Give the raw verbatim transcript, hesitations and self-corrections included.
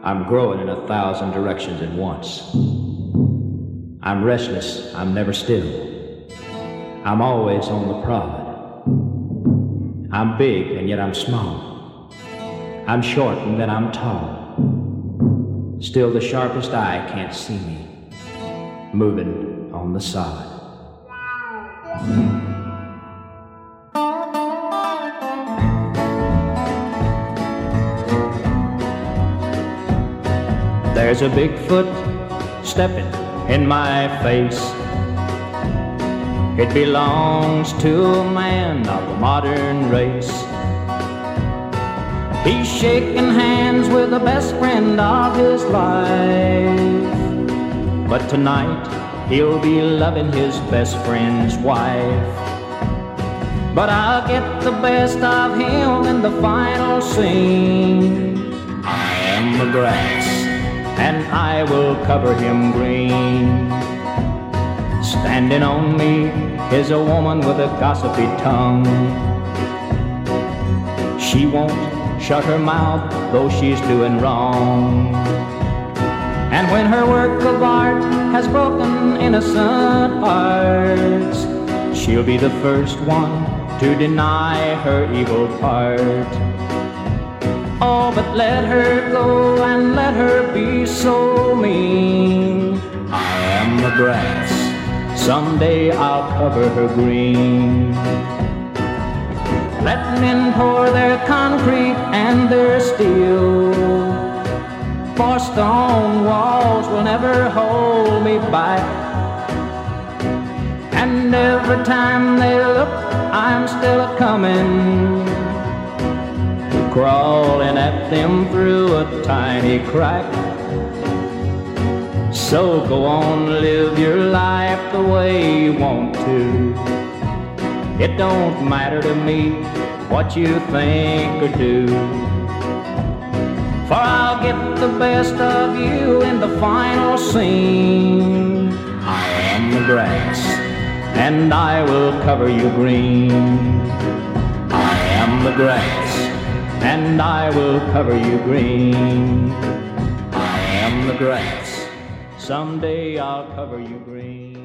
I'm growing in a thousand directions at once. I'm restless, I'm never still. I'm always on the prod. I'm big and yet I'm small. I'm short and then I'm tall. Still the sharpest eye can't see me, moving on the sod. There's a Bigfoot stepping in my face. It belongs to a man of the modern race. He's shaking hands with the best friend of his life, but tonight he'll be loving his best friend's wife. But I'll get the best of him in the final scene. I am the grass, and I will cover him green. Standing on me is a woman with a gossipy tongue. She won't shut her mouth, though she's doing wrong. And when her work of art has broken innocent hearts, she'll be the first one to deny her evil part. Oh, but let her go and let her be so mean. I am the grass, someday I'll cover her green. Let men pour their concrete and their steel, for stone walls will never hold me back. And every time they look, I'm still a-coming, crawling at them through a tiny crack. So go on, live your life the way you want to. It don't matter to me what you think or do, for I'll get the best of you in the final scene. I am the grass, and I will cover you green. I am the grass, and I will cover you green. I am the grass, someday I'll cover you green.